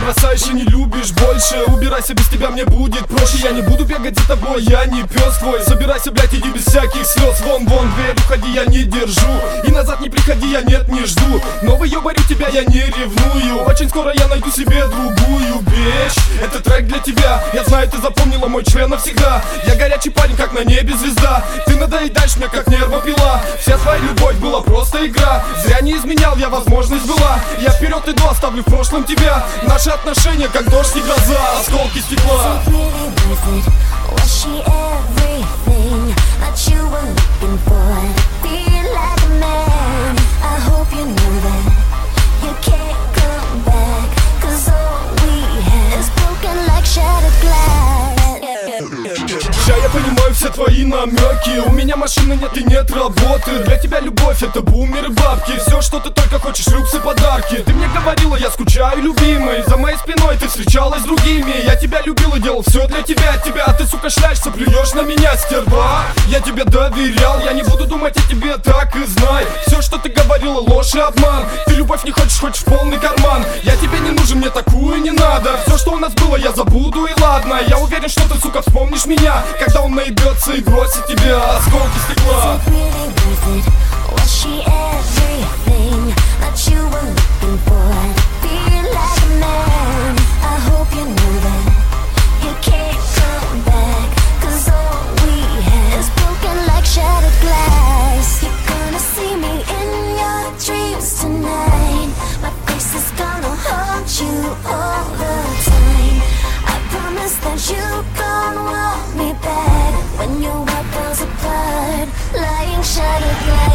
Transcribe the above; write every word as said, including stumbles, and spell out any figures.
бросаешь и не любишь больше. Убирайся, без тебя мне будет проще. Я не буду бегать за тобой, я не пес твой. Собирайся, блядь, иди без всяких слез. Вон, вон, дверь, уходи, я не держу. И назад не приходи, я нет, не жду. Но выебарю тебя, я не ревную. Очень скоро я найду себе другую вещь. Это трек для тебя, я знаю, ты запомнила мой член навсегда. Я горячий парень, как на небе звезда. Ты надоедаешь мне, как нервопила. Вся твоя любовь была просто игра. Зря не изменял, я возможность была. Я вперед иду, оставлю в прошлом тебя. Наши отношения, как дождь и гроза, осколки стекла. Ща я понимаю все твои намеки. У меня машины нет и нет работы. Для тебя любовь это бумер и бабки. Все, что ты только хочешь, люксы, подарки. Ты мне говорила, я скучаю, любимый. За моей спиной ты встречалась с другими. Я тебя любил и делал все для тебя. Тебя, а ты, сука, шляешься, плюешь на меня, стерва. Я тебе доверял, я не буду думать о тебе, так и знай. Все, что ты говорила, ложь и обман. Ты любовь не хочешь, хочешь в полный карман. Я тебе не нужен, мне такую не надо. Все, что у нас было, я забуду и ладно. Я уверен, что ты, сука, вспомнишь меня, когда он наебется и бросит тебя, осколки стекла. You gon' want me back when your world falls apart, lying shattered glass.